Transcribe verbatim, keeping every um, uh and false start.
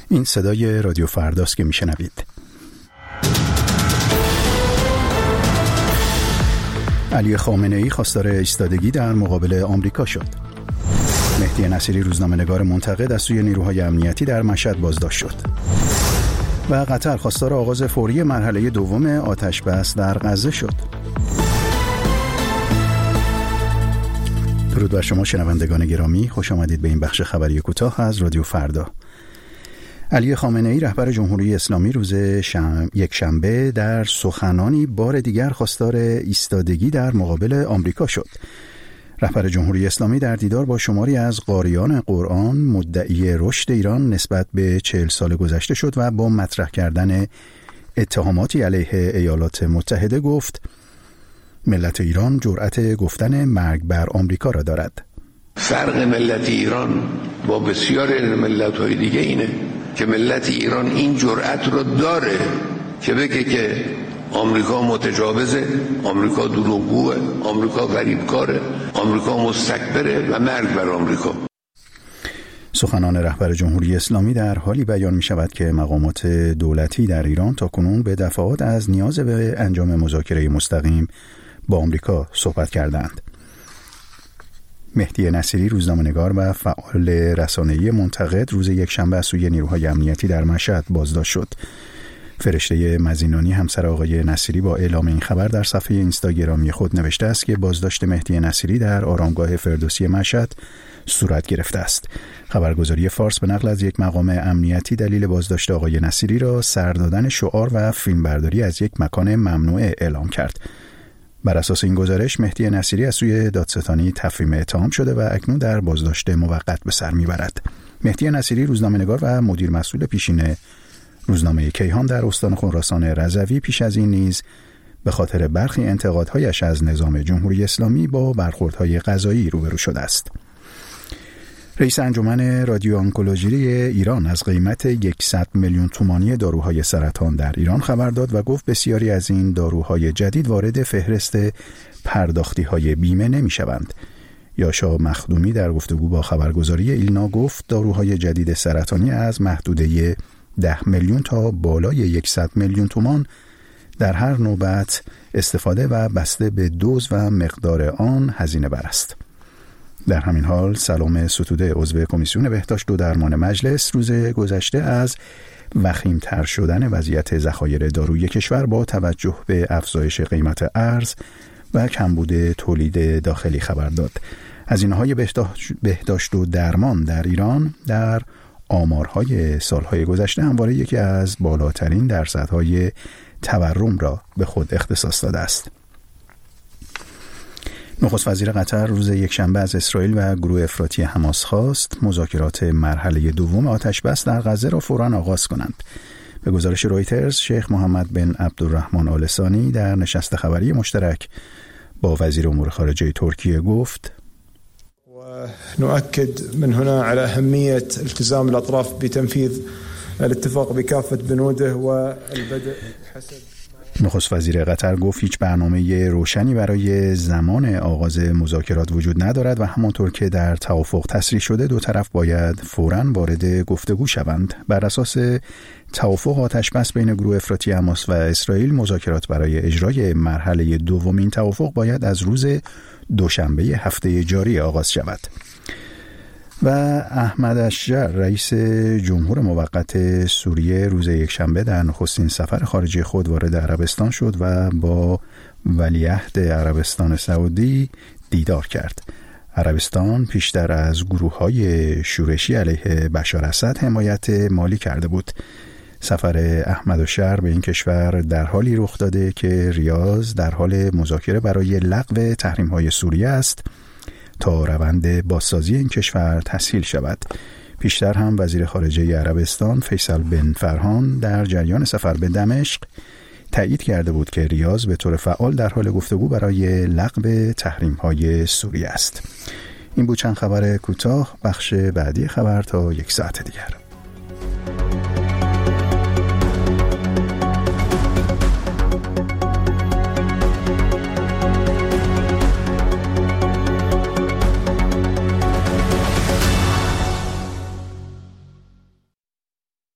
این صدای رادیو فرداست که میشنوید. علی خامنه‌ای خواستار ایستادگی در مقابل آمریکا شد. مهدی نصیری روزنامه‌نگار منتقد از سوی نیروهای امنیتی در مشهد بازداشت شد. و قطر خواستار آغاز فوری مرحله دوم آتش بس در غزه شد. درود بر شما شنوندگان گرامی، خوش آمدید به این بخش خبری کوتاه از رادیو فردا. علی خامنه‌ای رهبر جمهوری اسلامی روز شم... یک شنبه در سخنانی بار دیگر خواستار ایستادگی در مقابل آمریکا شد. رهبر جمهوری اسلامی در دیدار با شماری از قاریان قرآن مدعی رشد ایران نسبت به چهل سال گذشته شد و با مطرح کردن اتهاماتی علیه ایالات متحده گفت ملت ایران جرأت گفتن مرگ بر آمریکا را دارد. فرق ملت ایران با بسیار ملت‌های دیگه اینه که ملت ایران این جرأت رو داره که بگه که آمریکا متجاوزه، آمریکا دروغگوه، آمریکا غریبکاره، آمریکا مستکبره و مرگ بر آمریکا. سخنان رهبر جمهوری اسلامی در حالی بیان می شود که مقامات دولتی در ایران تاکنون به دفعات از نیاز به انجام مذاکره مستقیم با آمریکا صحبت کردند. مهدی نصیری روزنامه‌نگار و فعال رسانه‌ای منتقد روز یکشنبه از سوی نیروهای امنیتی در مشهد بازداشت شد. فرشته مزینانی همسر آقای نصیری با اعلام این خبر در صفحه اینستاگرامی خود نوشته است که بازداشت مهدی نصیری در آرامگاه فردوسی مشهد صورت گرفته است. خبرگزاری فارس به نقل از یک مقام امنیتی دلیل بازداشت آقای نصیری را سر دادن شعار و فیلمبرداری از یک مکان ممنوعه اعلام کرد. بر اساس این گزارش مهدی نصیری از سوی دادستانی تفریم اتهام شده و اکنون در بازداشت موقت به سر میبرد. مهدی نصیری روزنامه‌نگار و مدیر مسئول پیشین روزنامه کیهان در استان خراسان رضوی پیش از این نیز به خاطر برخی انتقادهایش از نظام جمهوری اسلامی با برخوردهای قضایی روبرو شده است. رئیس انجمن رادیو آنکولوژی ایران از قیمت صد میلیون تومانی داروهای سرطان در ایران خبر داد و گفت بسیاری از این داروهای جدید وارد فهرست پرداختی‌های بیمه نمی‌شوند. یاشا مخدومی در گفتگو با خبرگزاری ایلنا گفت داروهای جدید سرطانی از محدوده ده میلیون تا بالای صد میلیون تومان در هر نوبت استفاده و بسته به دوز و مقدار آن هزینه بر است. در همین حال سلام ستوده عضو کمیسیون بهداشت و درمان مجلس روز گذشته از وخیم‌تر شدن وضعیت ذخایر داروی کشور با توجه به افزایش قیمت ارز و کمبود تولید داخلی خبر داد. هزینه‌های بهداشت و درمان در ایران در آمارهای سالهای گذشته همواره یکی از بالاترین درصدهای تورم را به خود اختصاص داده است. نخست وزیر قطر روز یکشنبه از اسرائیل و گروه افراطی حماس خواست مذاکرات مرحله دوم آتش بس در غزه را فوراً آغاز کنند. به گزارش رویترز، شیخ محمد بن عبدالرحمن آل ثانی در نشست خبری مشترک با وزیر امور خارجه ترکیه گفت: نؤكد من هنا على أهمية التزام الأطراف بتنفيذ الاتفاق بكافة بنوده والبدء حسب. نخست وزیر قطر گفت هیچ برنامه روشنی برای زمان آغاز مذاکرات وجود ندارد و همانطور که در توافق تصریح شده دو طرف باید فوراً وارد گفتگو شوند. بر اساس توافق آتش بس بین گروه افراطی حماس و اسرائیل مذاکرات برای اجرای مرحله دوم این توافق باید از روز دوشنبه هفته جاری آغاز شود. و احمد اشجر رئیس جمهور موقت سوریه روز یکشنبه در نخستین سفر خارجی خود وارد عربستان شد و با ولیعهد عربستان سعودی دیدار کرد. عربستان پیشتر از گروه‌های شورشی علیه بشار اسد حمایت مالی کرده بود. سفر احمد اشجر به این کشور در حالی رخ داده که ریاض در حال مذاکره برای لغو تحریم‌های سوریه است تا روند بازسازی این کشور تسهیل شود. پیشتر هم وزیر خارجه عربستان فیصل بن فرهان در جریان سفر به دمشق تایید کرده بود که ریاض به طور فعال در حال گفتگو برای لغو تحریم‌های سوریه است. این بود چند خبر کوتاه. بخش بعدی خبر تا یک ساعت دیگر.